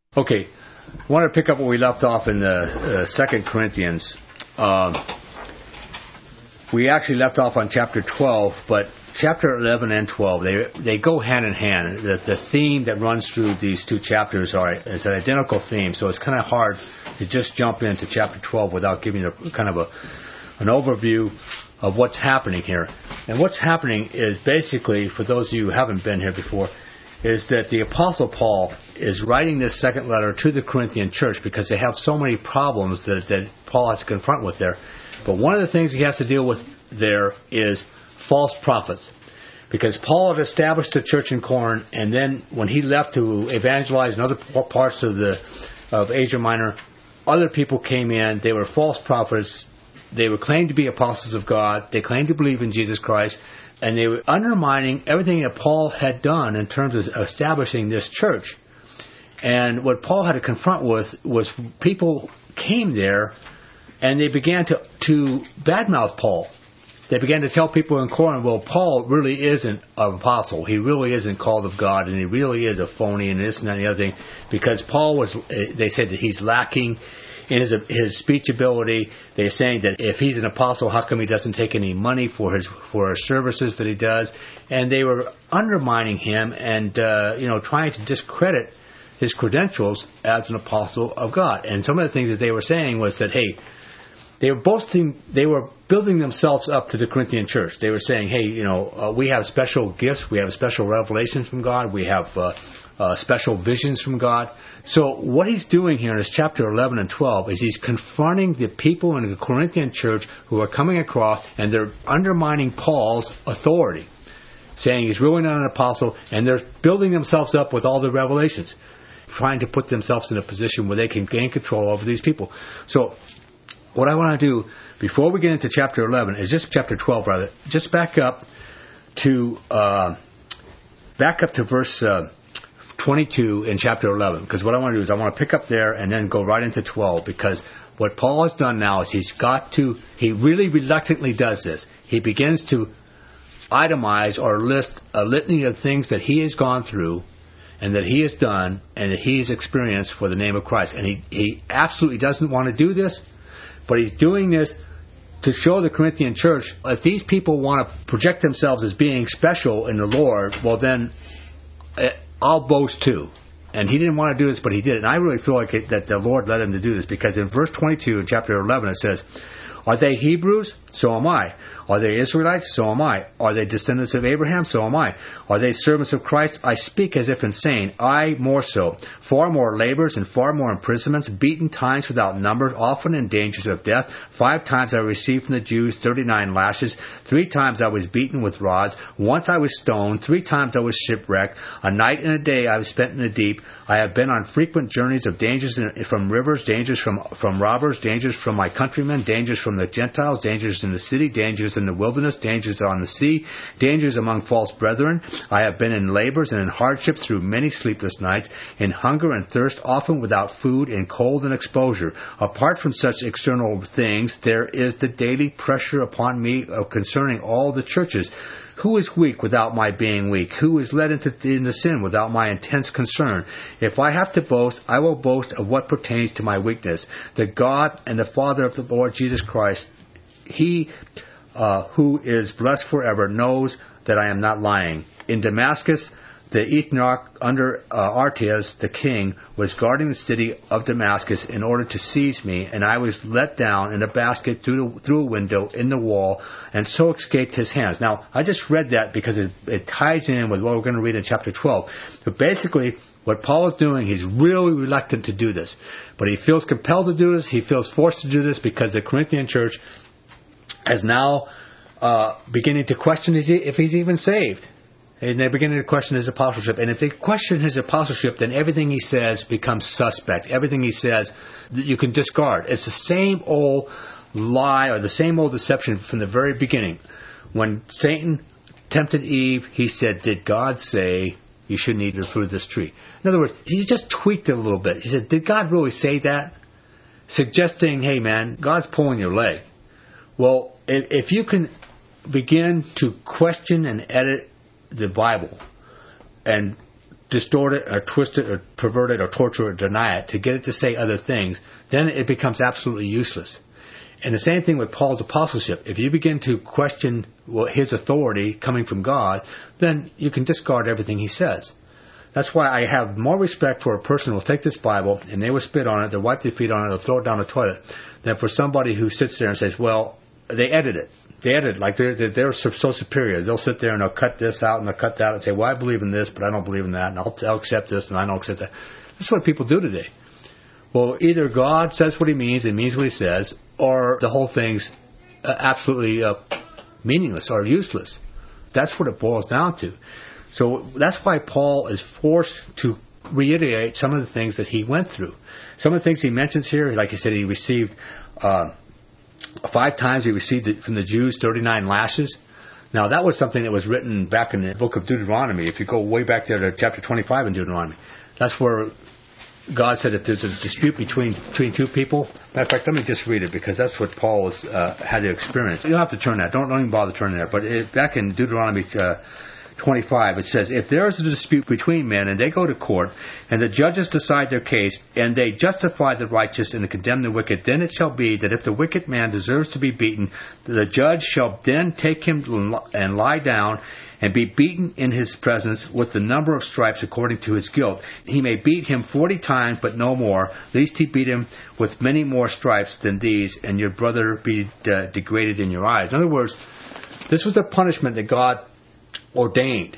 Okay, I want to pick up where we left off in the 2 Corinthians. We actually left off on chapter 12, but chapter 11 and 12, they go hand in hand. The theme that runs through these two chapters is an identical theme, so it's kind of hard to just jump into chapter 12 without giving an overview of what's happening here. And what's happening is basically, for those of you who haven't been here before, is that the Apostle Paul is writing this second letter to the Corinthian church because they have so many problems that Paul has to confront with there. But one of the things he has to deal with there is false prophets. Because Paul had established a church in Corinth, and then when he left to evangelize in other parts of Asia Minor, other people came in. They were false prophets. They were claimed to be apostles of God. They claimed to believe in Jesus Christ. And they were undermining everything that Paul had done in terms of establishing this church. And what Paul had to confront with was people came there and they began to badmouth Paul. They began to tell people in Corinth, well, Paul really isn't an apostle. He really isn't called of God, and he really is a phony and this and that and the other thing. Because Paul they said that he's lacking in his speech ability. They're saying that if he's an apostle, how come he doesn't take any money for his services that he does? And they were undermining him and trying to discredit his credentials as an apostle of God. And some of the things that they were saying was that, hey, they were building themselves up to the Corinthian church. They were saying, hey, we have special gifts, we have special revelations from God, we have special visions from God. So what he's doing here in his chapter 11 and 12 is he's confronting the people in the Corinthian church who are coming across and they're undermining Paul's authority, saying he's really not an apostle, and they're building themselves up with all the revelations, trying to put themselves in a position where they can gain control over these people. So what I want to do before we get into chapter 11 is just chapter 12 rather, just back up to verse 22 in chapter 11, because what I want to do is I want to pick up there and then go right into 12, because what Paul has done now is he really reluctantly does this. He begins to itemize or list a litany of things that he has gone through and that he has done and that he has experienced for the name of Christ. And he absolutely doesn't want to do this, but he's doing this to show the Corinthian church, if these people want to project themselves as being special in the Lord, well then I'll boast too. And he didn't want to do this, but he did. And I really feel like that the Lord led him to do this, because in verse 22 in chapter 11 it says, are they Hebrews? So am I. Are they Israelites? So am I. Are they descendants of Abraham? So am I. Are they servants of Christ? I speak as if insane. I more so. Far more labors and far more imprisonments, beaten times without number, often in dangers of death. 5 times I received from the Jews 39 lashes. 3 times I was beaten with rods. Once I was stoned. 3 times I was shipwrecked. A night and a day I was spent in the deep. I have been on frequent journeys of dangers from rivers, dangers from robbers, dangers from my countrymen, dangers from the Gentiles, dangers in the city, dangers in the wilderness, dangers on the sea, dangers among false brethren. I have been in labors and in hardship through many sleepless nights, in hunger and thirst, often without food, in cold and exposure. Apart from such external things, there is the daily pressure upon me concerning all the churches. Who is weak without my being weak? Who is led into sin without my intense concern? If I have to boast, I will boast of what pertains to my weakness. The God and the Father of the Lord Jesus Christ, He who is blessed forever, knows that I am not lying. In Damascus, the Ethnarch under Artias, the king, was guarding the city of Damascus in order to seize me, and I was let down in a basket through a window in the wall, and so escaped his hands. Now, I just read that because it ties in with what we're going to read in chapter 12. But basically, what Paul is doing, he's really reluctant to do this. But he feels compelled to do this. He feels forced to do this because the Corinthian church is now beginning to question if he's even saved. And they're beginning to question his apostleship. And if they question his apostleship, then everything he says becomes suspect. Everything he says, you can discard. It's the same old lie or the same old deception from the very beginning. When Satan tempted Eve, he said, did God say you shouldn't eat the fruit of this tree? In other words, he just tweaked it a little bit. He said, did God really say that? Suggesting, hey man, God's pulling your leg. Well, if you can begin to question and edit the Bible and distort it or twist it or pervert it or torture it or deny it, to get it to say other things, then it becomes absolutely useless. And the same thing with Paul's apostleship. If you begin to question his authority coming from God, then you can discard everything he says. That's why I have more respect for a person who will take this Bible and they will spit on it, they'll wipe their feet on it, they'll throw it down the toilet, than for somebody who sits there and says, well, they edit it. They edit it like they're so superior. They'll sit there and they'll cut this out and they'll cut that out and say, well, I believe in this, but I don't believe in that, and I'll accept this and I don't accept that. That's what people do today. Well, either God says what he means and means what he says, or the whole thing's absolutely meaningless or useless. That's what it boils down to. So that's why Paul is forced to reiterate some of the things that he went through. Some of the things he mentions here, like he said, he received 5 times he received it from the Jews 39 lashes. Now, that was something that was written back in the book of Deuteronomy. If you go way back there to chapter 25 in Deuteronomy, that's where God said if there's a dispute between two people. Matter of fact, let me just read it because that's what Paul had to experience. You don't have to turn that. Don't even bother turning there. But back in Deuteronomy 25, it says, if there is a dispute between men and they go to court and the judges decide their case and they justify the righteous and condemn the wicked, then it shall be that if the wicked man deserves to be beaten, the judge shall then take him and lie down and be beaten in his presence with the number of stripes according to his guilt. He may beat him 40 times, but no more, lest he beat him with many more stripes than these, and your brother be degraded in your eyes. In other words, this was a punishment that God ordained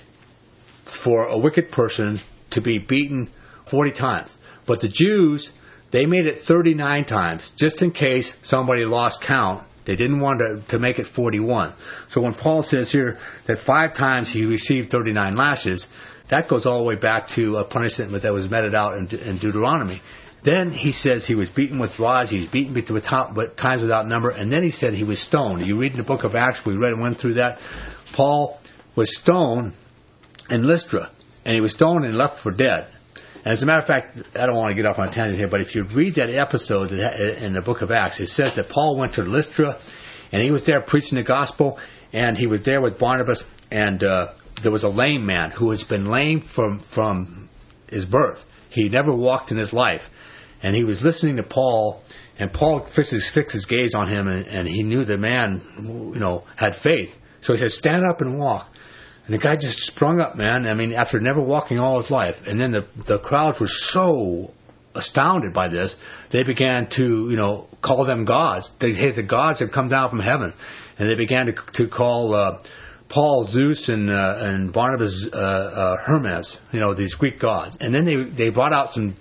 for a wicked person to be beaten 40 times. But the Jews, they made it 39 times, just in case somebody lost count. They didn't want to make it 41. So when Paul says here that 5 times he received 39 lashes, that goes all the way back to a punishment that was meted out in Deuteronomy. Then he says he was beaten with rods, he was beaten with times without number, and then he said he was stoned. You read in the book of Acts, we read and went through that. Paul was stoned in Lystra, and he was stoned and left for dead. And as a matter of fact, I don't want to get off on a tangent here, but if you read that episode in the book of Acts, it says that Paul went to Lystra, and he was there preaching the gospel, and he was there with Barnabas, and there was a lame man who has been lame from his birth. He never walked in his life. And he was listening to Paul, and Paul fixed his gaze on him, and he knew the man, had faith. So he said, stand up and walk. And the guy just sprung up, man. I mean, after never walking all his life. And then the crowd was so astounded by this, they began to, call them gods. The gods had come down from heaven. And they began to call Paul Zeus and Barnabas Hermes, these Greek gods. And then they brought out some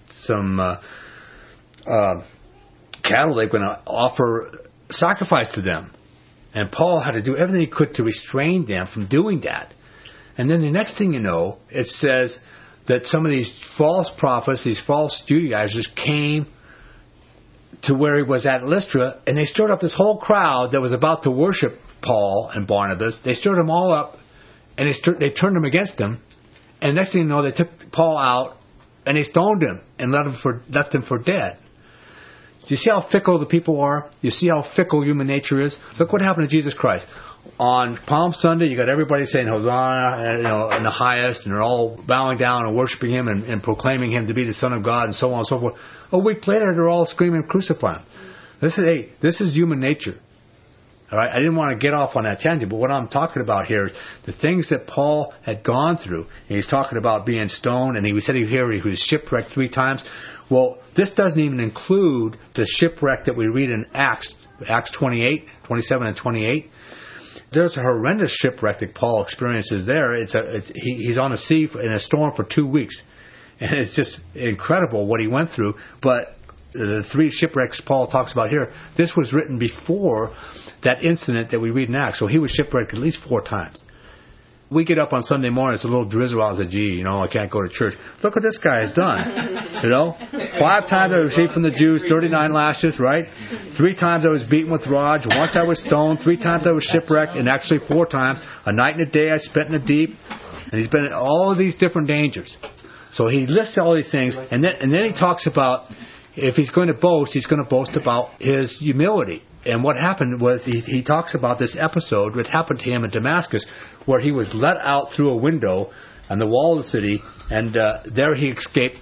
cattle they were going to offer sacrifice to them. And Paul had to do everything he could to restrain them from doing that. And then the next thing you know, it says that some of these false prophets, these false Judaizers came to where he was at Lystra, and they stirred up this whole crowd that was about to worship Paul and Barnabas. They stirred them all up, and they turned them against him. And next thing you know, they took Paul out, and they stoned him and left him for dead. Do you see how fickle the people are? You see how fickle human nature is? Look what happened to Jesus Christ. On Palm Sunday, you got everybody saying Hosanna, in the highest, and they're all bowing down and worshiping him and proclaiming him to be the Son of God and so on and so forth. A week later, they're all screaming, crucify him. This is human nature. All right, I didn't want to get off on that tangent, but what I'm talking about here is the things that Paul had gone through. And he's talking about being stoned, and he said he was shipwrecked 3 times. Well, this doesn't even include the shipwreck that we read in Acts 28, 27 and 28. There's a horrendous shipwreck that Paul experiences there. He's on the sea in a storm for 2 weeks. And it's just incredible what he went through. But the 3 shipwrecks Paul talks about here, this was written before that incident that we read in Acts. So he was shipwrecked at least 4 times. We get up on Sunday morning, it's a little drizzle out. I said, gee, I can't go to church. Look what this guy has done. 5 times I received from the Jews 39 lashes, right? 3 times I was beaten with rods. Once I was stoned. 3 times I was shipwrecked. And actually 4 times. A night and a day I spent in the deep. And he's been in all of these different dangers. So he lists all these things. And then he talks about if he's going to boast about his humility. And what happened was he talks about this episode that happened to him in Damascus where he was let out through a window on the wall of the city, and there he escaped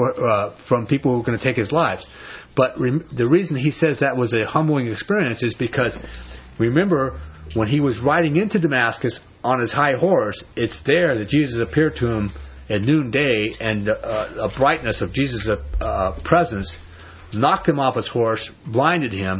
from people who were going to take his lives. But the reason he says that was a humbling experience is because, remember, when he was riding into Damascus on his high horse, it's there that Jesus appeared to him at noonday, and a brightness of Jesus' presence knocked him off his horse, blinded him,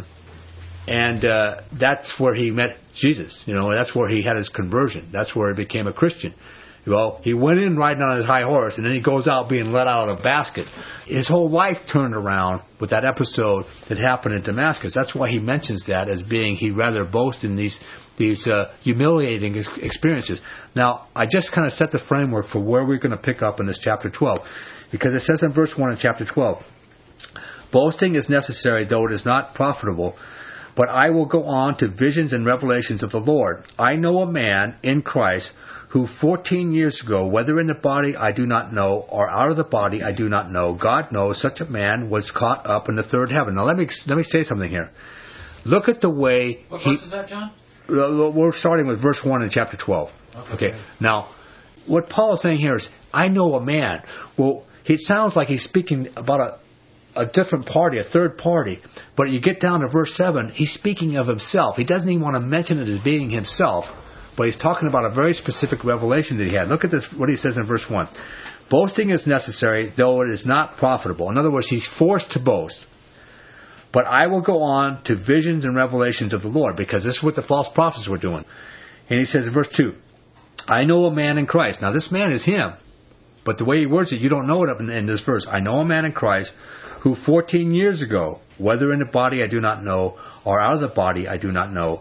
and that's where he met Jesus. That's where he had his conversion. That's where he became a Christian. Well, he went in riding on his high horse, and then he goes out being let out of a basket. His whole life turned around with that episode that happened in Damascus. That's why he mentions that as being he'd rather boast in these humiliating experiences. Now, I just kind of set the framework for where we're going to pick up in this chapter 12, because it says in verse 1 in chapter 12, boasting is necessary, though it is not profitable, but I will go on to visions and revelations of the Lord. I know a man in Christ who 14 years ago, whether in the body I do not know, or out of the body I do not know, God knows, such a man was caught up in the third heaven. Now let me say something here. Look at the way What verse is that, John? We're starting with verse 1 in chapter 12. Okay. Now, what Paul is saying here is, I know a man. Well, it sounds like he's speaking about a different party, a third party. But you get down to verse 7, he's speaking of himself. He doesn't even want to mention it as being himself. But he's talking about a very specific revelation that he had. Look at this, what he says in verse 1. Boasting is necessary, though it is not profitable. In other words, he's forced to boast. But I will go on to visions and revelations of the Lord, because this is what the false prophets were doing. And he says in verse 2, I know a man in Christ. Now this man is him. But the way he words it, you don't know it up in this verse. I know a man in Christ who 14 years ago, whether in the body I do not know, or out of the body I do not know,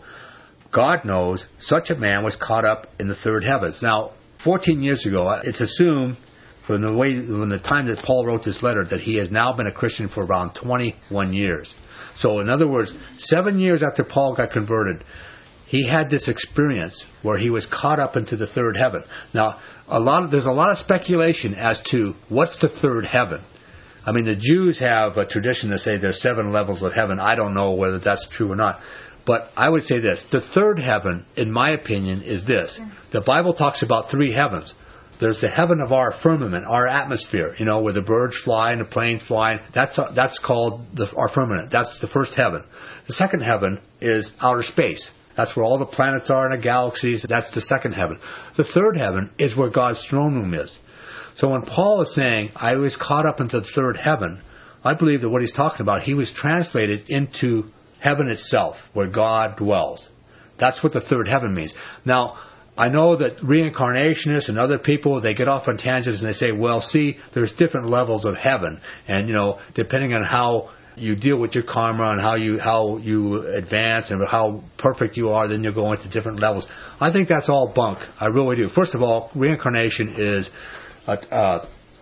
God knows, such a man was caught up in the third heavens. Now, 14 years ago, it's assumed from the time that Paul wrote this letter that he has now been a Christian for around 21 years. So, in other words, 7 years after Paul got converted, he had this experience where he was caught up into the third heaven. Now, there's a lot of speculation as to what's the third heaven. I mean, the Jews have a tradition to say there's 7 levels of heaven. I don't know whether that's true or not. But I would say this. The third heaven, in my opinion, is this. The Bible talks about 3 heavens. There's the heaven of our firmament, our atmosphere, where the birds fly and the planes fly. That's called our firmament. That's the first heaven. The second heaven is outer space. That's where all the planets are in the galaxies. That's the second heaven. The third heaven is where God's throne room is. So when Paul is saying, I was caught up into the third heaven, I believe that what he's talking about, he was translated into heaven itself, where God dwells. That's what the third heaven means. Now, I know that reincarnationists and other people, they get off on tangents and they say, well, see, there's different levels of heaven. And, depending on how you deal with your karma and how you advance and how perfect you are, then you'll go into different levels. I think that's all bunk. I really do. First of all, reincarnation is a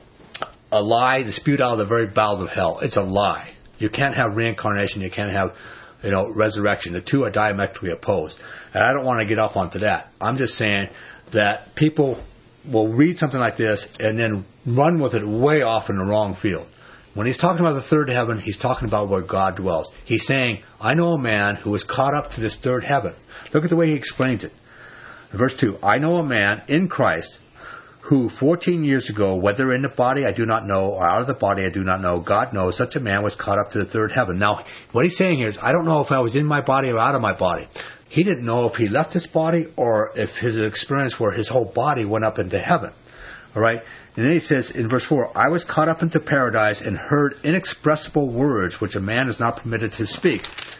lie that's spewed out of the very bowels of hell. It's a lie. You can't have reincarnation. You can't have resurrection. The two are diametrically opposed. And I don't want to get up onto that. I'm just saying that people will read something like this and then run with it way off in the wrong field. When he's talking about the third heaven, he's talking about where God dwells. He's saying, I know a man who was caught up to this third heaven. Look at the way he explains it. In verse 2, I know a man in Christ who 14 years ago, whether in the body I do not know, or out of the body I do not know, God knows, such a man was caught up to the third heaven. Now, what he's saying here is, I don't know if I was in my body or out of my body. He didn't know if he left his body or if his experience where his whole body went up into heaven. All right? And then he says in verse 4, I was caught up into paradise and heard inexpressible words which a man is not permitted to speak.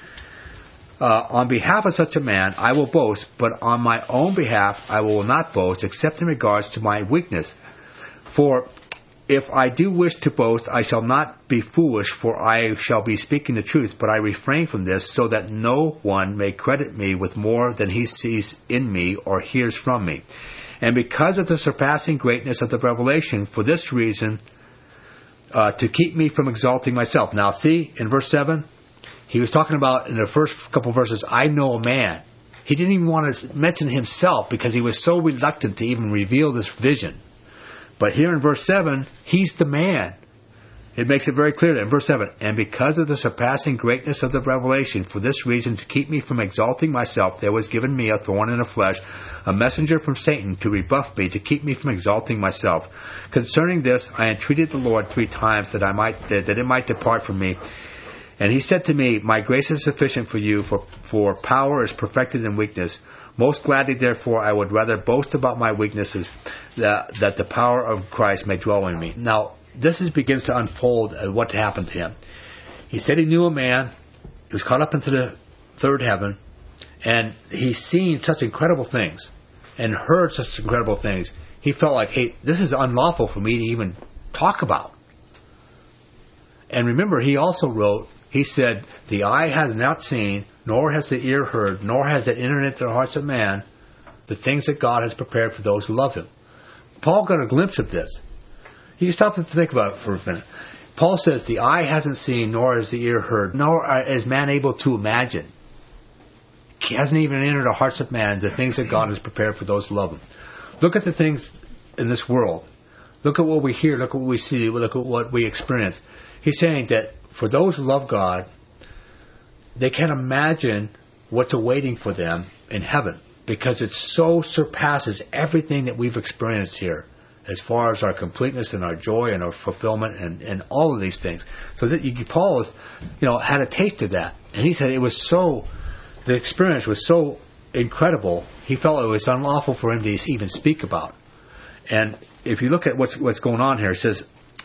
On behalf of such a man, I will boast, but on my own behalf, I will not boast, except in regards to my weakness. For if I do wish to boast, I shall not be foolish, for I shall be speaking the truth, but I refrain from this, so that no one may credit me with more than he sees in me or hears from me. And because of the surpassing greatness of the revelation, for this reason, to keep me from exalting myself. Now see, in verse 7, he was talking about, in the first couple of verses, I know a man. He didn't even want to mention himself because he was so reluctant to even reveal this vision. But here in verse 7, he's the man. it makes it very clear in verse 7, and because of the surpassing greatness of the revelation, for this reason, to keep me from exalting myself, there was given me a thorn in the flesh, a messenger from Satan to rebuff me, to keep me from exalting myself. Concerning this, I entreated the Lord 3 times that it might depart from me. And he said to me, my grace is sufficient for you, for power is perfected in weakness. Most gladly, therefore, I would rather boast about my weaknesses, that the power of Christ may dwell in me. Now, this begins to unfold what happened to him. He said he knew a man. He was caught up into the third heaven, and he's seen such incredible things and heard such incredible things. He felt like, hey, this is unlawful for me to even talk about. And remember, he also wrote, he said, the eye has not seen, nor has the ear heard, nor has it entered into the hearts of man, the things that God has prepared for those who love him. Paul got a glimpse of this. You can stop and think about it for a minute. Paul says, the eye hasn't seen, nor has the ear heard, nor is man able to imagine. He hasn't even entered the hearts of man, the things that God has prepared for those who love him. Look at the things in this world. Look at what we hear, look at what we see, look at what we experience. He's saying that for those who love God, they can't imagine what's awaiting for them in heaven, because it so surpasses everything that we've experienced here, as far as our completeness and our joy and our fulfillment and all of these things. So that Paul had a taste of that. And he said the experience was so incredible, he felt it was unlawful for him to even speak about. And if you look at what's going on here, it says,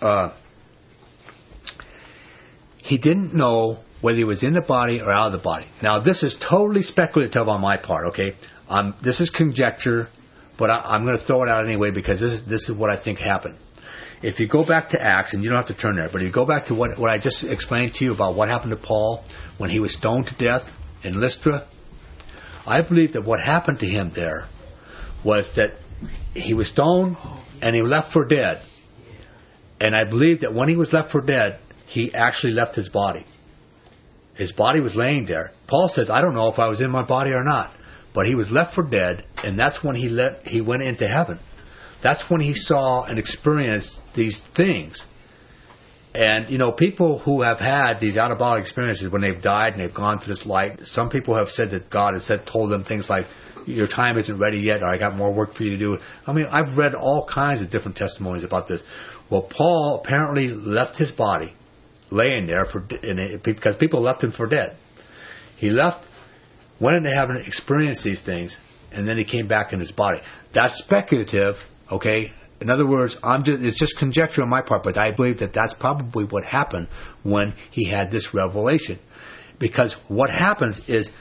he didn't know whether he was in the body or out of the body. Now, this is totally speculative on my part, okay? This is conjecture, but I'm going to throw it out anyway because this is what I think happened. If you go back to Acts, and you don't have to turn there, but if you go back to what I just explained to you about what happened to Paul when he was stoned to death in Lystra, I believe that what happened to him there was that he was stoned and he left for dead. And I believe that when he was left for dead, he actually left his body. His body was laying there. Paul says, I don't know if I was in my body or not. But he was left for dead, and that's when he went into heaven. That's when he saw and experienced these things. And, people who have had these out-of-body experiences when they've died and they've gone through this light, some people have said that God has told them things like, your time isn't ready yet, or I got more work for you to do. I mean, I've read all kinds of different testimonies about this. Well, Paul apparently left his body laying there because people left him for dead. He left, went into heaven, experienced these things, and then he came back in his body. That's speculative, okay? In other words, it's just conjecture on my part, but I believe that that's probably what happened when he had this revelation. Because what happens is,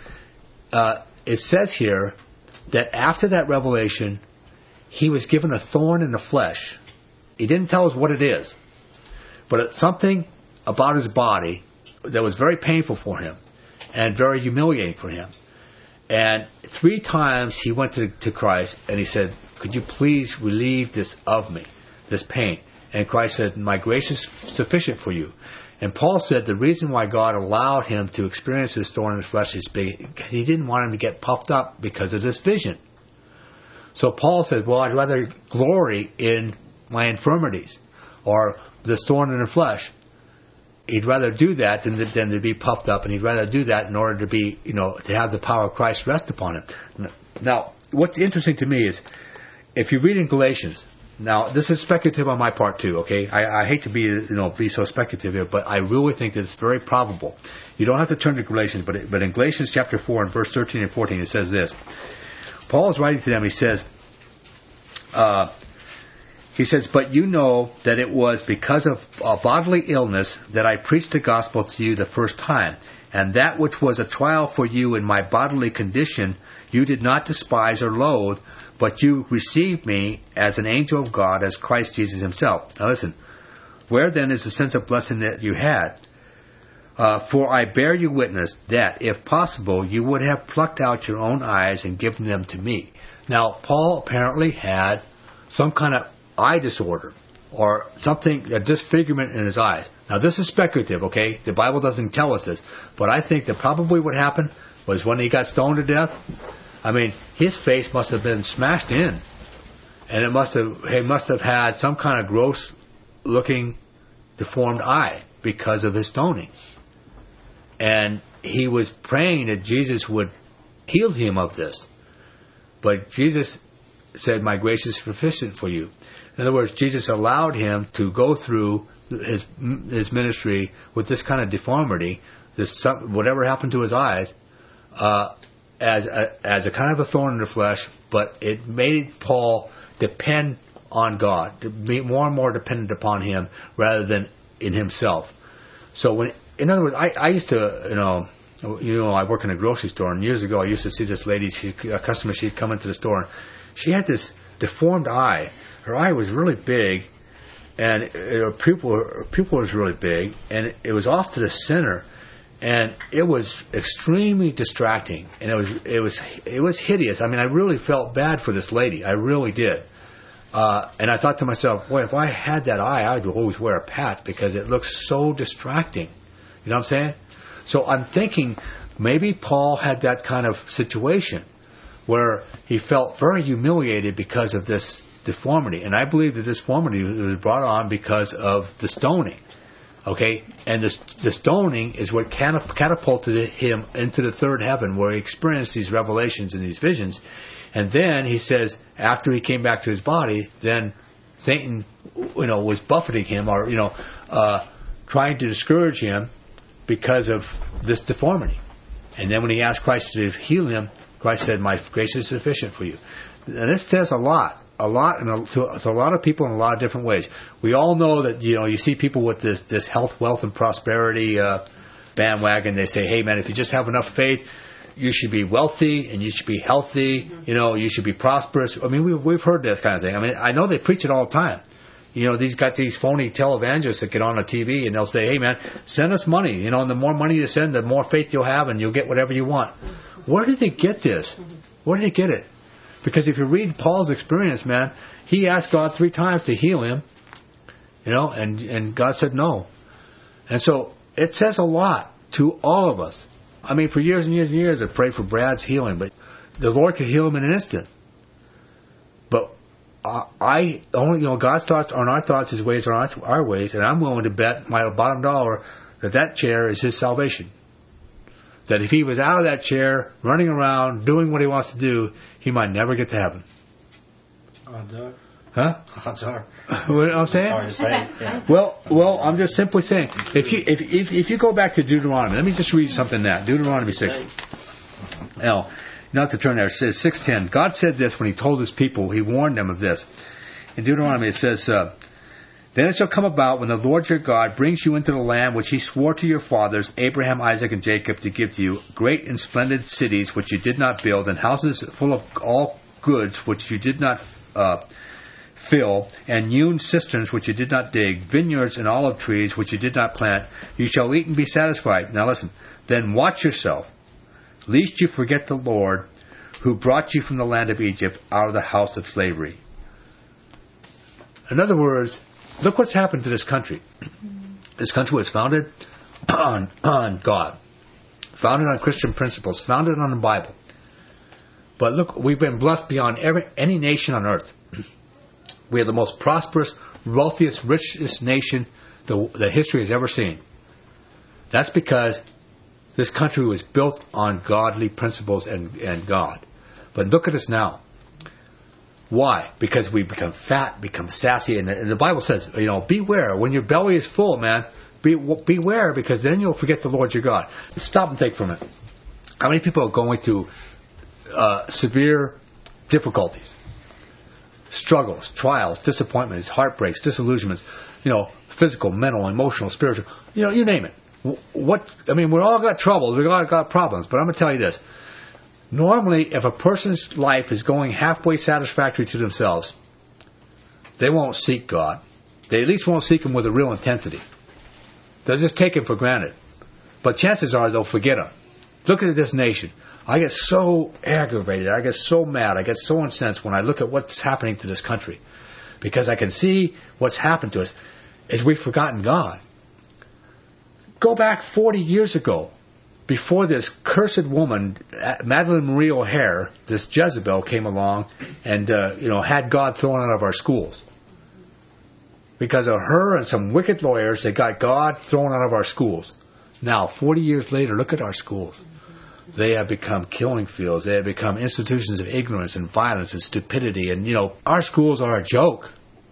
it says here that after that revelation, he was given a thorn in the flesh. He didn't tell us what it is, but it's something about his body that was very painful for him and very humiliating for him. And 3 times he went to Christ and he said, could you please relieve this of me, this pain? And Christ said, my grace is sufficient for you. And Paul said the reason why God allowed him to experience this thorn in his flesh is because he didn't want him to get puffed up because of this vision. So Paul said, well, I'd rather glory in my infirmities or this thorn in the flesh. He'd rather do that than to be puffed up, and he'd rather do that in order to be, to have the power of Christ rest upon him. Now, what's interesting to me is, if you read in Galatians, now this is speculative on my part too, okay? I hate to be so speculative here, but I really think that it's very probable. You don't have to turn to Galatians, but in Galatians chapter 4 and verse 13 and 14, it says this. Paul is writing to them, he says, but you know that it was because of a bodily illness that I preached the gospel to you the first time. And that which was a trial for you in my bodily condition, you did not despise or loathe, but you received me as an angel of God, as Christ Jesus himself. Now listen, where then is the sense of blessing that you had? For I bear you witness that, if possible, you would have plucked out your own eyes and given them to me. Now, Paul apparently had some kind of eye disorder or something, a disfigurement in his eyes. Now, this is speculative, okay? The Bible doesn't tell us this. But I think that probably what happened was when he got stoned to death, I mean, his face must have been smashed in. And he must have had some kind of gross-looking deformed eye because of his stoning. And he was praying that Jesus would heal him of this. But Jesus said, my grace is sufficient for you. In other words, Jesus allowed him to go through his ministry with this kind of deformity, whatever happened to his eyes, as a kind of a thorn in the flesh, but it made Paul depend on God, to be more and more dependent upon him rather than in himself. So in other words, I used to, I work in a grocery store, and years ago I used to see this lady, a customer, she'd come into the store, and she had this deformed eye. Her eye was really big, and her pupil was really big, and it was off to the center, and it was extremely distracting, and it was hideous. I mean, I really felt bad for this lady. I really did. And I thought to myself, boy, if I had that eye, I would always wear a patch because it looks so distracting. You know what I'm saying? So I'm thinking maybe Paul had that kind of situation where he felt very humiliated because of this deformity. And I believe the deformity was brought on because of the stoning. Okay? And the stoning is what catapulted him into the third heaven, where he experienced these revelations and these visions. And then he says, after he came back to his body, then Satan, was buffeting him, or trying to discourage him because of this deformity. And then when he asked Christ to heal him, Christ said, "My grace is sufficient for you." And this says a lot, to a lot of people in a lot of different ways. We all know that you see people with this health, wealth, and prosperity bandwagon. They say, "Hey, man, if you just have enough faith, you should be wealthy and you should be healthy. You should be prosperous." I mean, we've heard that kind of thing. I mean, I know they preach it all the time. These phony televangelists that get on the TV and they'll say, "Hey, man, send us money. And the more money you send, the more faith you'll have, and you'll get whatever you want." Where did they get this? Where did they get it? Because if you read Paul's experience, man, he asked God 3 times to heal him, and God said no. And so it says a lot to all of us. I mean, for years and years and years, I prayed for Brad's healing, but the Lord could heal him in an instant. But God's thoughts aren't our thoughts, His ways are our ways, and I'm willing to bet my bottom dollar that chair is his salvation. That if he was out of that chair, running around, doing what he wants to do, he might never get to heaven. Odds are. Huh? Odds are. What I'm saying? Hard to say. Yeah. Well, I'm just simply saying, if you go back to Deuteronomy, let me just read something now. Deuteronomy 6. Now, not to turn there, it says 6:10. God said this when He told His people. He warned them of this. In Deuteronomy it says, "Then it shall come about when the Lord your God brings you into the land which He swore to your fathers, Abraham, Isaac, and Jacob, to give to you, great and splendid cities which you did not build, and houses full of all goods which you did not fill, and hewn cisterns which you did not dig, vineyards and olive trees which you did not plant. You shall eat and be satisfied." Now listen. "Then watch yourself, lest you forget the Lord, who brought you from the land of Egypt, out of the house of slavery." In other words, look what's happened to this country. This country was founded on God, founded on Christian principles, founded on the Bible. But look, we've been blessed beyond any nation on earth. We are the most prosperous, wealthiest, richest nation the history has ever seen. That's because this country was built on godly principles and God. But look at us now. Why? Because we become fat, become sassy, and the Bible says, beware. When your belly is full, man, beware, because then you'll forget the Lord your God. Stop and think for a minute. How many people are going through severe difficulties, struggles, trials, disappointments, heartbreaks, disillusionments, physical, mental, emotional, spiritual, you name it. We all got troubles, we all got problems, but I'm going to tell you this. Normally, if a person's life is going halfway satisfactory to themselves, they won't seek God. They at least won't seek Him with a real intensity. They'll just take Him for granted. But chances are they'll forget Him. Look at this nation. I get so aggravated. I get so mad. I get so incensed when I look at what's happening to this country. Because I can see what's happened to us is we've forgotten God. Go back 40 years ago, before this cursed woman, Madeleine Marie O'Hare, this Jezebel, came along and had God thrown out of our schools. Because of her and some wicked lawyers, they got God thrown out of our schools. Now, 40 years later, look at our schools. They have become killing fields. They have become institutions of ignorance and violence and stupidity. And, our schools are a joke.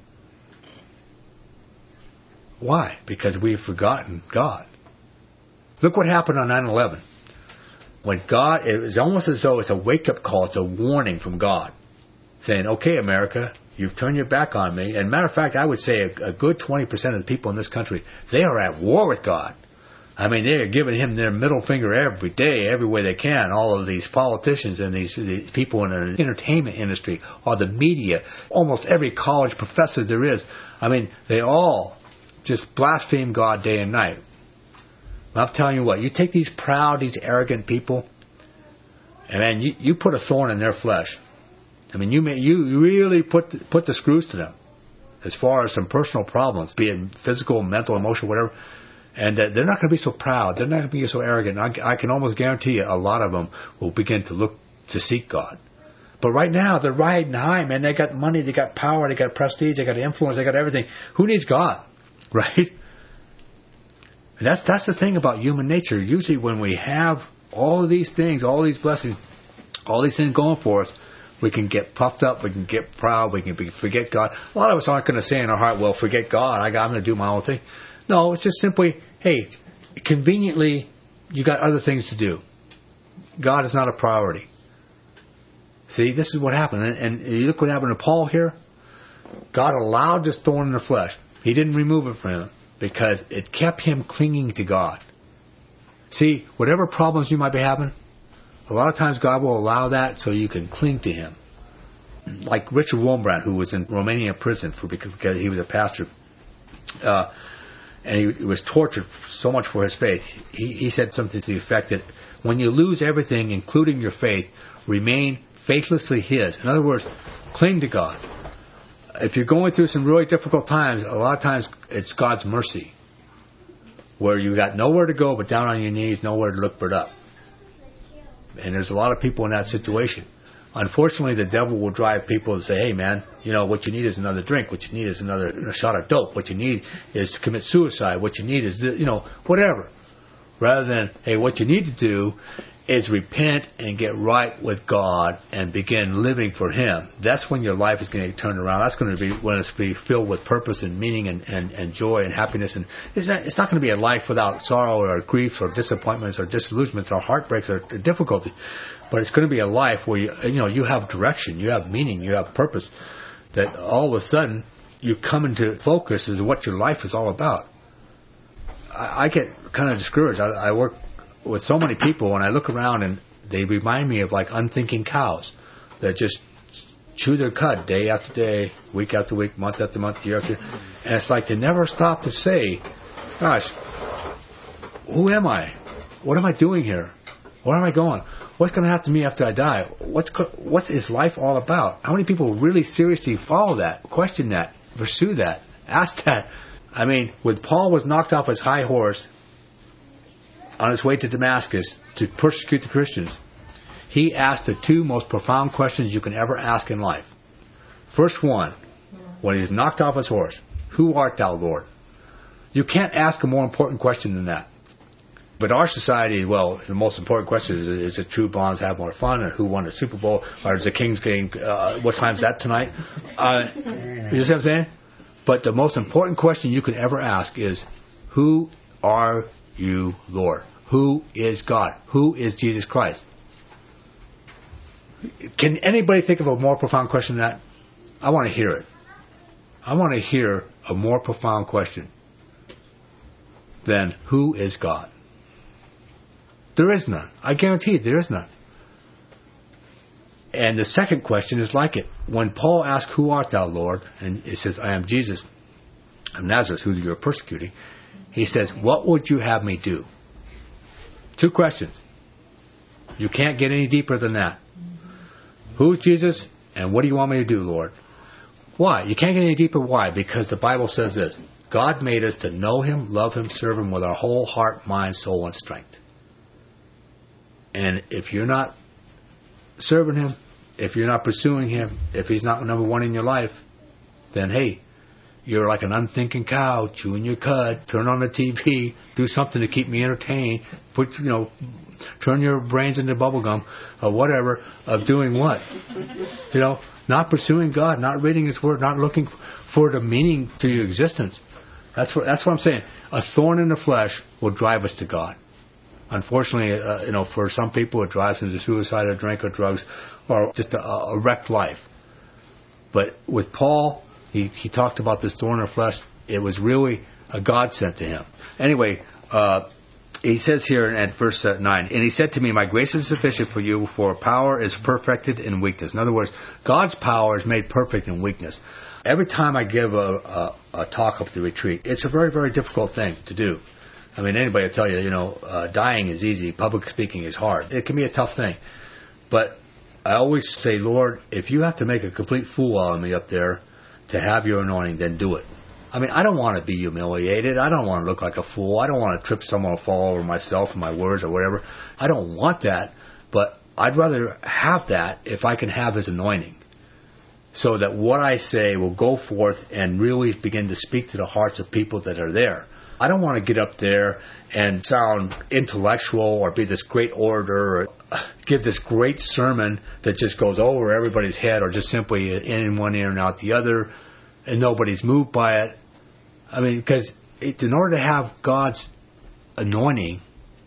Why? Because we've forgotten God. Look what happened on 9/11. When God, it was almost as though it's a wake-up call. It's a warning from God. Saying, okay, America, you've turned your back on me. And matter of fact, I would say a good 20% of the people in this country, they are at war with God. I mean, they are giving him their middle finger every day, every way they can. All of these politicians and these people in the entertainment industry, or the media, almost every college professor there is. I mean, they all just blaspheme God day and night. I'm telling you what, you take these proud, these arrogant people, and man, you put a thorn in their flesh. I mean, you really put the screws to them as far as some personal problems, be it physical, mental, emotional, whatever. And they're not going to be so proud. They're not going to be so arrogant. I can almost guarantee you a lot of them will begin to seek God. But right now, they're riding high, man. They got money, they got power, they got prestige, they got influence, they got everything. Who needs God? Right? And that's the thing about human nature. Usually when we have all of these things, all these blessings, all these things going for us, we can get puffed up, we can get proud, we can forget God. A lot of us aren't going to say in our heart, well, forget God, I'm going to do my own thing. No, it's just simply, hey, conveniently, you got other things to do. God is not a priority. See, this is what happened. And you look what happened to Paul here. God allowed this thorn in the flesh. He didn't remove it from him because it kept him clinging to God. See, whatever problems you might be having, a lot of times God will allow that so you can cling to him. Like Richard Wurmbrand, who was in Romania prison because he was a pastor. And he was tortured so much for his faith. He said something to the effect that when you lose everything, including your faith, remain faithlessly his. In other words, cling to God. If you're going through some really difficult times, a lot of times it's God's mercy, where you got nowhere to go but down on your knees, nowhere to look but up. And there's a lot of people in that situation. Unfortunately, the devil will drive people to say, hey, man, what you need is another drink. What you need is another shot of dope. What you need is to commit suicide. What you need is, whatever. Rather than, hey, what you need to do is repent and get right with God and begin living for him. That's when your life is going to turn around. That's going to be when it's going to be filled with purpose and meaning and joy and happiness. And it's not going to be a life without sorrow or grief or disappointments or disillusionments or heartbreaks or difficulty. But it's going to be a life where you have direction, you have meaning, you have purpose. That all of a sudden you come into focus as what your life is all about. I get kind of discouraged. I work with so many people, and I look around and they remind me of like unthinking cows that just chew their cud day after day, week after week, month after month, year after year. And it's like they never stop to say, gosh, who am I? What am I doing here? Where am I going? What's going to happen to me after I die? What is life all about? How many people really seriously follow that, question that, pursue that, ask that? I mean, when Paul was knocked off his high horse on his way to Damascus to persecute the Christians, he asked the two most profound questions you can ever ask in life. First one, when he was knocked off his horse, who art thou, Lord? You can't ask a more important question than that. But our society, well, the most important question is it true bonds have more fun, or who won the Super Bowl, or is the Kings game, what time's that tonight? You know what I'm saying? But the most important question you can ever ask is, who are you, Lord? Who is God? Who is Jesus Christ? Can anybody think of a more profound question than that? I want to hear it. I want to hear a more profound question than who is God? There is none. I guarantee you, there is none. And the second question is like it. When Paul asks, who art thou, Lord? And it says, I am Jesus of Nazareth, who you are persecuting. He says, what would you have me do? Two questions. You can't get any deeper than that. Who's Jesus, and what do you want me to do, Lord? Why? You can't get any deeper. Why? Because the Bible says this. God made us to know him, love him, serve him with our whole heart, mind, soul, and strength. And if you're not serving him, if you're not pursuing him, if he's not number one in your life, then hey, You're like an unthinking cow, chewing your cud, turn on the TV, do something to keep me entertained, turn your brains into bubblegum, or whatever, of doing what? Not pursuing God, not reading His Word, not looking for the meaning to your existence. That's what I'm saying. A thorn in the flesh will drive us to God. Unfortunately, for some people it drives them to suicide or drink or drugs or just a wrecked life. But with Paul, he talked about this thorn in the flesh. It was really a God sent to him. Anyway, he says here in verse 9, and he said to me, my grace is sufficient for you, for power is perfected in weakness. In other words, God's power is made perfect in weakness. Every time I give a talk up at the retreat, it's a very, very difficult thing to do. I mean, anybody will tell you, dying is easy, public speaking is hard. It can be a tough thing. But I always say, Lord, if you have to make a complete fool out of me up there to have your anointing, then do it. I mean, I don't want to be humiliated. I don't want to look like a fool. I don't want to trip someone or fall over myself and my words or whatever. I don't want that, but I'd rather have that if I can have His anointing, so that what I say will go forth and really begin to speak to the hearts of people that are there. I don't want to get up there and sound intellectual or be this great orator or give this great sermon that just goes over everybody's head or just simply in one ear and out the other and nobody's moved by it. I mean, because in order to have God's anointing,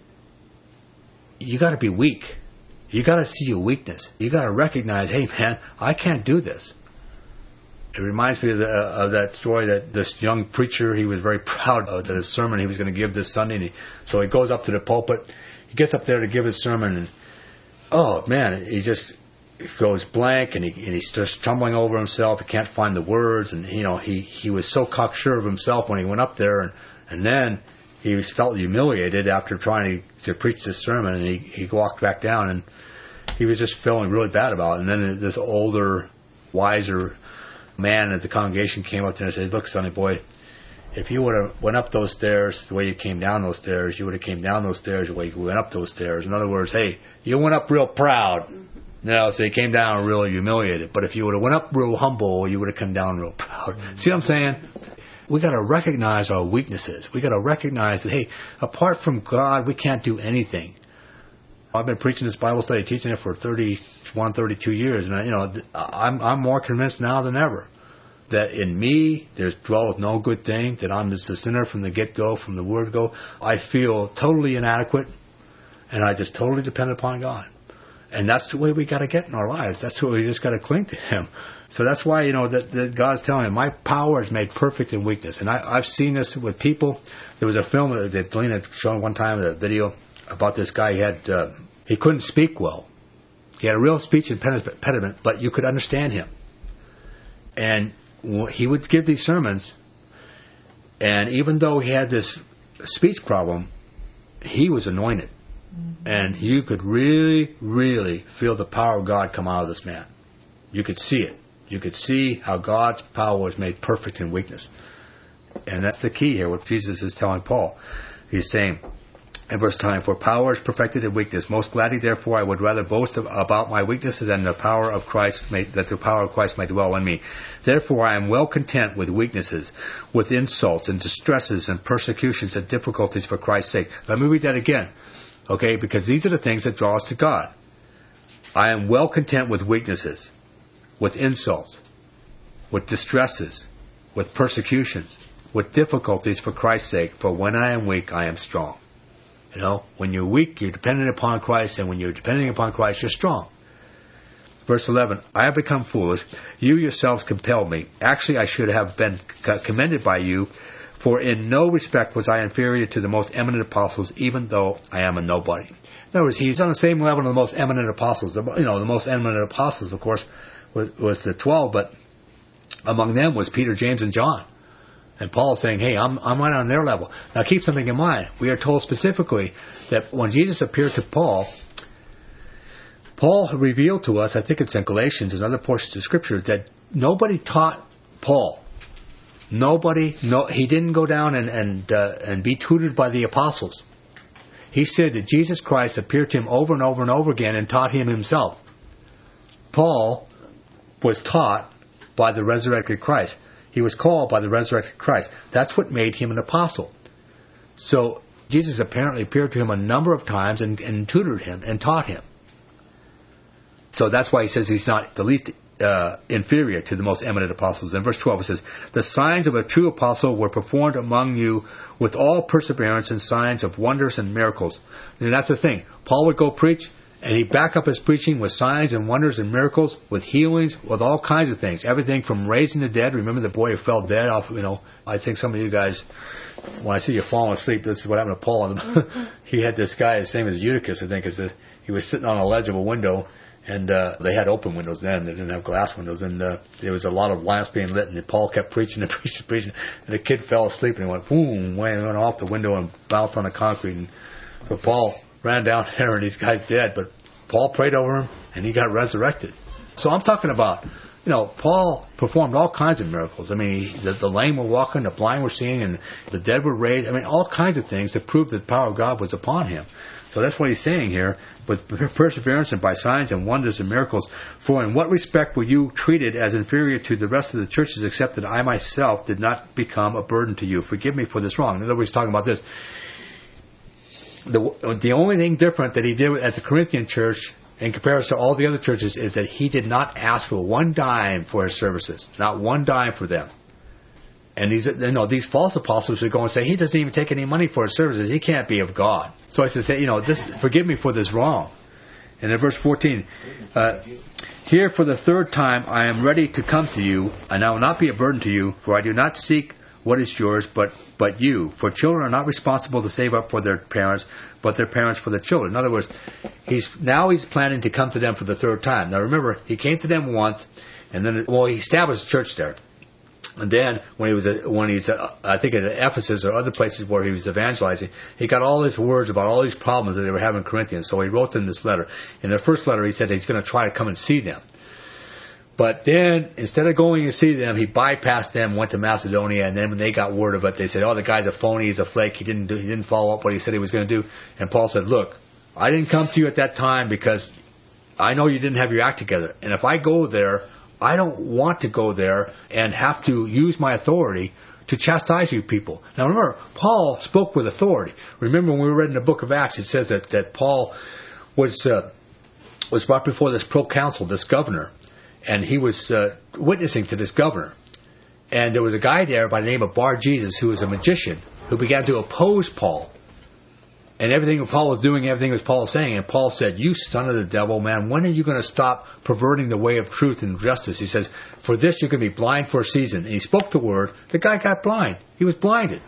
you got to be weak. You got to see your weakness. You got to recognize, hey man, I can't do this. It reminds me of that story that this young preacher, he was very proud of his sermon he was going to give this Sunday. And so he goes up to the pulpit. He gets up there to give his sermon. And, oh, man, he just goes blank. And he's just stumbling over himself. He can't find the words. And, he was so cocksure of himself when he went up there. And then he felt humiliated after trying to preach this sermon. And he walked back down. And he was just feeling really bad about it. And then this older, wiser man at the congregation came up there and said, look, sonny boy, if you would have went up those stairs the way you came down those stairs, you would have came down those stairs the way you went up those stairs. In other words, hey, you went up real proud. So you came down really humiliated. But if you would have went up real humble, you would have come down real proud. See what I'm saying? We got to recognize our weaknesses. We got to recognize that, hey, apart from God, we can't do anything. I've been preaching this Bible study, teaching it for 31, 32 years, and I'm more convinced now than ever that in me there's dwelleth no good thing, that I'm just a sinner from the get-go, from the word go. I feel totally inadequate, and I just totally depend upon God. And that's the way we got to get in our lives. That's where we just got to cling to Him. So that's why, that God's telling me, my power is made perfect in weakness. And I've seen this with people. There was a film that Glenn had shown one time, a video about this guy. He couldn't speak well. He had a real speech impediment, but you could understand him. And he would give these sermons, and even though he had this speech problem, he was anointed. And you could really, really feel the power of God come out of this man. You could see it. You could see how God's power was made perfect in weakness. And that's the key here, what Jesus is telling Paul. He's saying, in verse 9, for power is perfected in weakness. Most gladly, therefore, I would rather boast about my weaknesses than the power of Christ that the power of Christ may dwell in me. Therefore, I am well content with weaknesses, with insults and distresses and persecutions and difficulties for Christ's sake. Let me read that again, okay? Because these are the things that draw us to God. I am well content with weaknesses, with insults, with distresses, with persecutions, with difficulties for Christ's sake. For when I am weak, I am strong. When you're weak, you're dependent upon Christ, and when you're depending upon Christ, you're strong. Verse 11, I have become foolish. You yourselves compelled me. Actually, I should have been commended by you, for in no respect was I inferior to the most eminent apostles, even though I am a nobody. In other words, he's on the same level as the most eminent apostles. The most eminent apostles, of course, was the 12, but among them was Peter, James, and John. And Paul is saying, hey, I'm right on their level. Now keep something in mind. We are told specifically that when Jesus appeared to Paul revealed to us, I think it's in Galatians and other portions of Scripture, that nobody taught Paul. He didn't go down and be tutored by the apostles. He said that Jesus Christ appeared to him over and over and over again and taught him himself. Paul was taught by the resurrected Christ. he was called by the resurrected Christ. That's what made him an apostle. So Jesus apparently appeared to him a number of times and tutored him and taught him. So that's why he says he's not the least inferior to the most eminent apostles. In verse 12 it says, the signs of a true apostle were performed among you with all perseverance and signs of wonders and miracles. And that's the thing. Paul would go preach, and he'd back up his preaching with signs and wonders and miracles, with healings, with all kinds of things. Everything from raising the dead. Remember the boy who fell dead off, I think some of you guys, when I see you falling asleep, this is what happened to Paul. He had this guy, his name is Eutychus, I think. He was sitting on a ledge of a window, and they had open windows then. They didn't have glass windows. And there was a lot of lamps being lit, and Paul kept preaching and preaching. And the kid fell asleep, and he went, boom, went off the window and bounced on the concrete. And so Paul ran down there, and this guy's dead. But Paul prayed over him, and he got resurrected. So I'm talking about, Paul performed all kinds of miracles. I mean, the lame were walking, the blind were seeing, and the dead were raised. I mean, all kinds of things to prove that the power of God was upon him. So that's what he's saying here, with perseverance and by signs and wonders and miracles. For in what respect were you treated as inferior to the rest of the churches, except that I myself did not become a burden to you? Forgive me for this wrong. In other words, he's talking about this. The only thing different that he did at the Corinthian church in comparison to all the other churches is that he did not ask for one dime for his services. Not one dime for them. And these false apostles would go and say, he doesn't even take any money for his services. He can't be of God. So I said, forgive me for this wrong. And in verse 14, here for the third time I am ready to come to you, and I will not be a burden to you, for I do not seek what is yours, but you. For children are not responsible to save up for their parents, but their parents for the children. In other words, he's planning to come to them for the third time. Now remember, he came to them once, and then he established a church there. And then when he's I think at Ephesus or other places where he was evangelizing, he got all his words about all these problems that they were having in Corinthians. So he wrote them this letter. In the first letter, he said he's going to try to come and see them. But then, instead of going to see them, he bypassed them, went to Macedonia, and then when they got word of it, they said, the guy's a phony, he's a flake, he didn't follow up what he said he was going to do. And Paul said, look, I didn't come to you at that time because I know you didn't have your act together. And if I go there, I don't want to go there and have to use my authority to chastise you people. Now remember, Paul spoke with authority. Remember when we read in the book of Acts, it says that Paul was brought before this proconsul, this governor, and he was witnessing to this governor. And there was a guy there by the name of Bar Jesus who was a magician who began to oppose Paul. And everything Paul was doing, everything was Paul was saying. And Paul said, you son of the devil, man, when are you going to stop perverting the way of truth and justice? He says, for this you can be blind for a season. And he spoke the word. The guy got blind. He was blinded.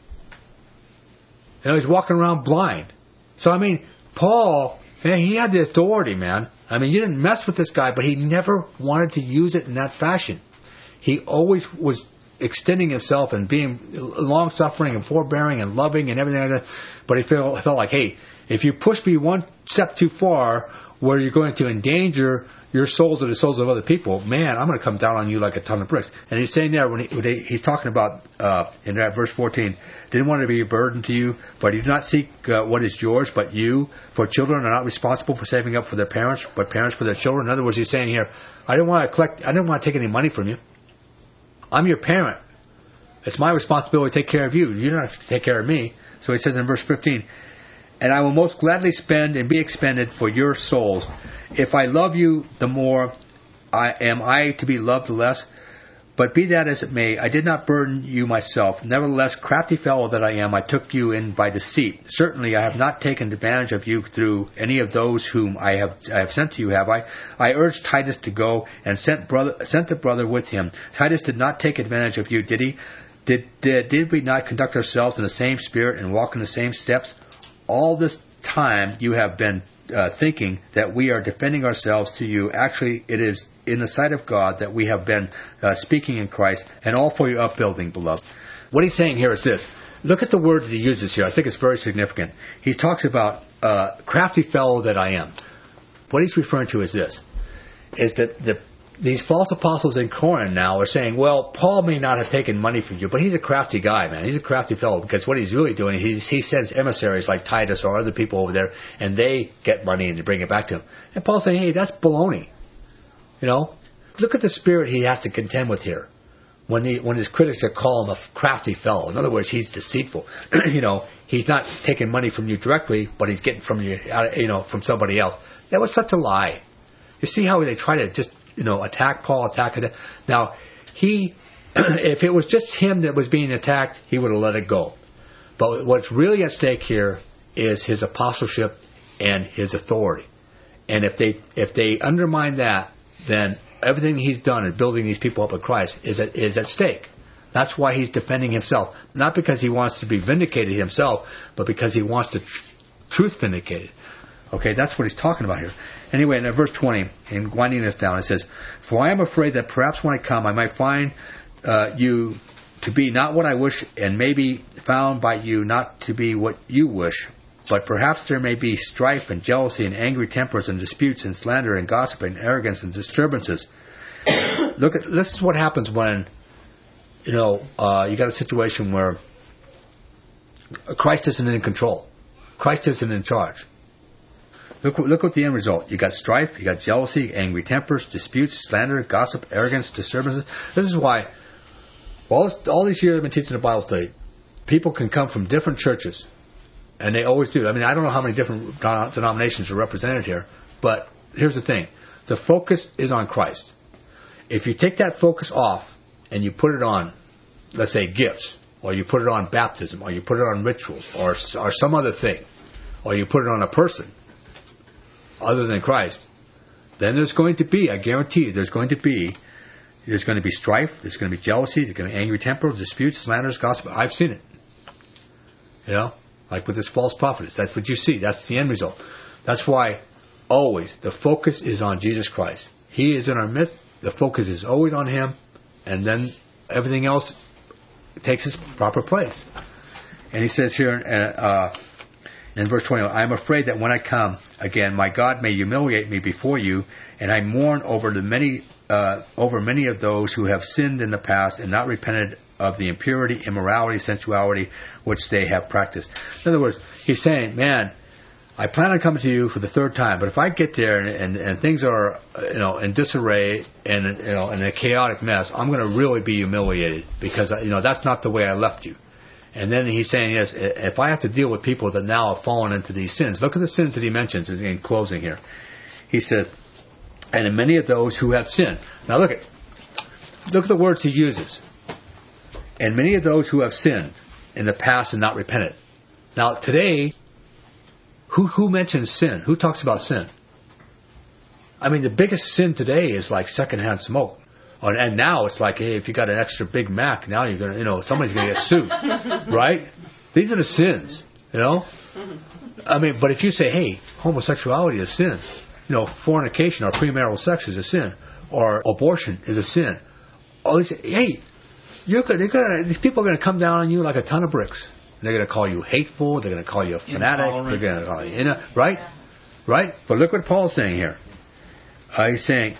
And he was walking around blind. So, Paul, man, he had the authority, man. You didn't mess with this guy, but he never wanted to use it in that fashion. He always was extending himself and being long-suffering and forbearing and loving and everything like that. But he felt like, hey, if you push me one step too far where you're going to endanger your souls or the souls of other people, man, I'm going to come down on you like a ton of bricks. And he's saying there, he's talking about, in that verse 14, didn't want to be a burden to you, but you do not seek what is yours, but you. For children are not responsible for saving up for their parents, but parents for their children. In other words, he's saying here, I didn't want to take any money from you. I'm your parent. It's my responsibility to take care of you. You don't have to take care of me. So he says in verse 15, and I will most gladly spend and be expended for your souls. If I love you the more, am I to be loved the less? But be that as it may, I did not burden you myself. Nevertheless, crafty fellow that I am, I took you in by deceit. Certainly I have not taken advantage of you through any of those whom I have sent to you, have I? I urged Titus to go and sent the brother with him. Titus did not take advantage of you, did he? Did we not conduct ourselves in the same spirit and walk in the same steps? All this time you have been thinking that we are defending ourselves to you. Actually, it is in the sight of God that we have been speaking in Christ, and all for your upbuilding, beloved. What he's saying here is this. Look at the word that he uses here. I think it's very significant. He talks about crafty fellow that I am. What he's referring to is this, is that these false apostles in Corinth now are saying, well, Paul may not have taken money from you, but he's a crafty guy, man. He's a crafty fellow, because what he's really doing, he sends emissaries like Titus or other people over there, and they get money and they bring it back to him. And Paul's saying, hey, that's baloney. Look at the spirit he has to contend with here. when his critics call him a crafty fellow. In other words, he's deceitful. He's not taking money from you directly, but he's getting from you, from somebody else. That was such a lie. You see how they try to just, attack Paul, attack it. Now, if it was just him that was being attacked, he would have let it go. But what's really at stake here is his apostleship and his authority. And if they undermine that, then everything he's done in building these people up in Christ is at stake. That's why he's defending himself. Not because he wants to be vindicated himself, but because he wants the truth vindicated. Okay, that's what he's talking about here. Anyway, in verse 20, and winding this down, it says, "For I am afraid that perhaps when I come I might find you to be not what I wish, and may be found by you not to be what you wish. But perhaps there may be strife and jealousy and angry tempers and disputes and slander and gossip and arrogance and disturbances." This is what happens when you got a situation where Christ isn't in control. Christ isn't in charge. Look at the end result. You got strife, you got jealousy, angry tempers, disputes, slander, gossip, arrogance, disturbances. This is why all these years I've been teaching the Bible study, people can come from different churches, and they always do. I mean, I don't know how many different denominations are represented here, but here's the thing. The focus is on Christ. If you take that focus off and you put it on, let's say, gifts, or you put it on baptism, or you put it on rituals, or some other thing, or you put it on a person other than Christ, then there's going to be, I guarantee you, there's going to be strife, there's going to be jealousy, there's going to be angry temper, disputes, slanders, gossip. I've seen it. Like with this false prophet. That's what you see. That's the end result. That's why always the focus is on Jesus Christ. He is in our midst. The focus is always on Him, and then everything else takes its proper place. And he says here in verse 20, "I am afraid that when I come again, my God may humiliate me before you, and I mourn over many of those who have sinned in the past and not repented of the impurity, immorality, sensuality which they have practiced." In other words, he's saying, man, I plan on coming to you for the third time, but if I get there and things are in disarray and in a chaotic mess, I'm going to really be humiliated because that's not the way I left you. And then he's saying, yes, if I have to deal with people that now have fallen into these sins, look at the sins that he mentions in closing here. He says, "And in many of those who have sinned." Now look at the words he uses. "And many of those who have sinned in the past and not repented." Now today, who mentions sin? Who talks about sin? I mean, the biggest sin today is like secondhand smoke. And now it's like, hey, if you got an extra Big Mac, now you're gonna, somebody's gonna get sued, right? These are the sins, I mean, but if you say, hey, homosexuality is sin, fornication or premarital sex is a sin, or abortion is a sin, oh, hey, these people are gonna come down on you like a ton of bricks. They're gonna call you hateful. They're gonna call you a fanatic. They're gonna call you, right? Right? But look what Paul's saying here. He's saying,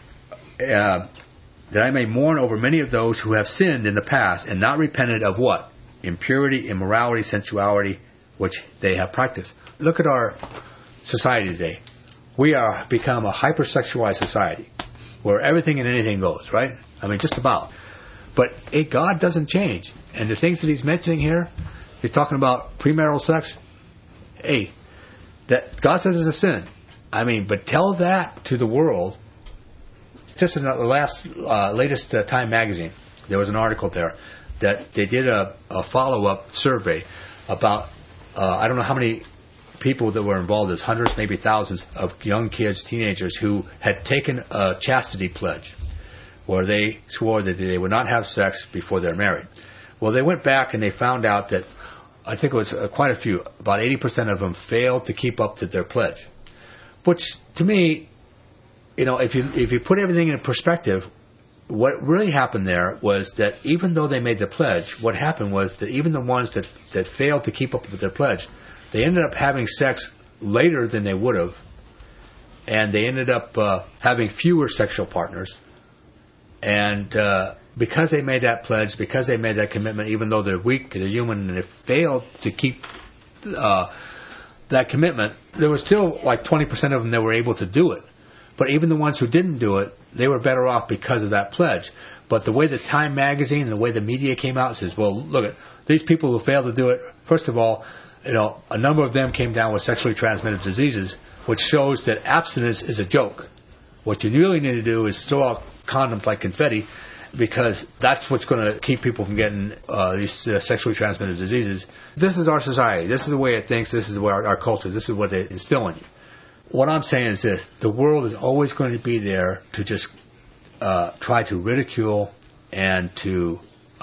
that I may mourn over many of those who have sinned in the past and not repented of what? Impurity, immorality, sensuality, which they have practiced. Look at our society today. We are become a hypersexualized society where everything and anything goes, right? I mean, just about. But God doesn't change. And the things that he's mentioning here, he's talking about premarital sex. Hey, that God says it's a sin. I mean, but tell that to the world. Just in the latest Time magazine, there was an article there that they did a follow-up survey about, I don't know how many people that were involved, there's hundreds, maybe thousands of young kids, teenagers who had taken a chastity pledge where they swore that they would not have sex before they're married. Well, they went back and they found out that, I think it was quite a few, about 80% of them failed to keep up to their pledge. Which, to me, if you put everything in perspective, what really happened there was that even though they made the pledge, what happened was that even the ones that failed to keep up with their pledge, they ended up having sex later than they would have, and they ended up having fewer sexual partners. And because they made that pledge, because they made that commitment, even though they're weak, they're human, and they failed to keep that commitment, there was still like 20% of them that were able to do it. But even the ones who didn't do it, they were better off because of that pledge. But the way the Time magazine and the way the media came out says, well, look, these people who failed to do it, first of all, a number of them came down with sexually transmitted diseases, which shows that abstinence is a joke. What you really need to do is throw out condoms like confetti, because that's what's going to keep people from getting these sexually transmitted diseases. This is our society. This is the way it thinks. This is our culture. This is what they instill in you. What I'm saying is this. The world is always going to be there to just try to ridicule and to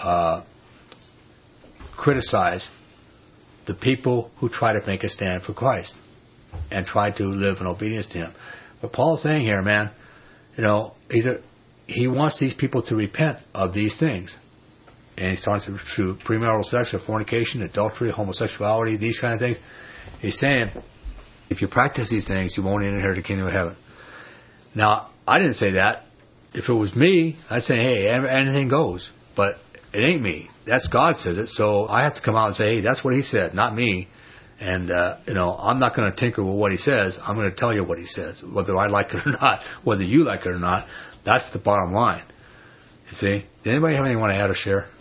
criticize the people who try to make a stand for Christ and try to live in obedience to Him. But Paul is saying here, man, he wants these people to repent of these things. And he's talking to premarital sex or fornication, adultery, homosexuality, these kind of things. He's saying, if you practice these things, you won't inherit the kingdom of heaven. Now, I didn't say that. If it was me, I'd say, hey, anything goes. But it ain't me. That's God says it. So I have to come out and say, hey, that's what He said, not me. And, I'm not going to tinker with what He says. I'm going to tell you what He says, whether I like it or not, whether you like it or not. That's the bottom line. You see? Did anybody have anything want to add or share?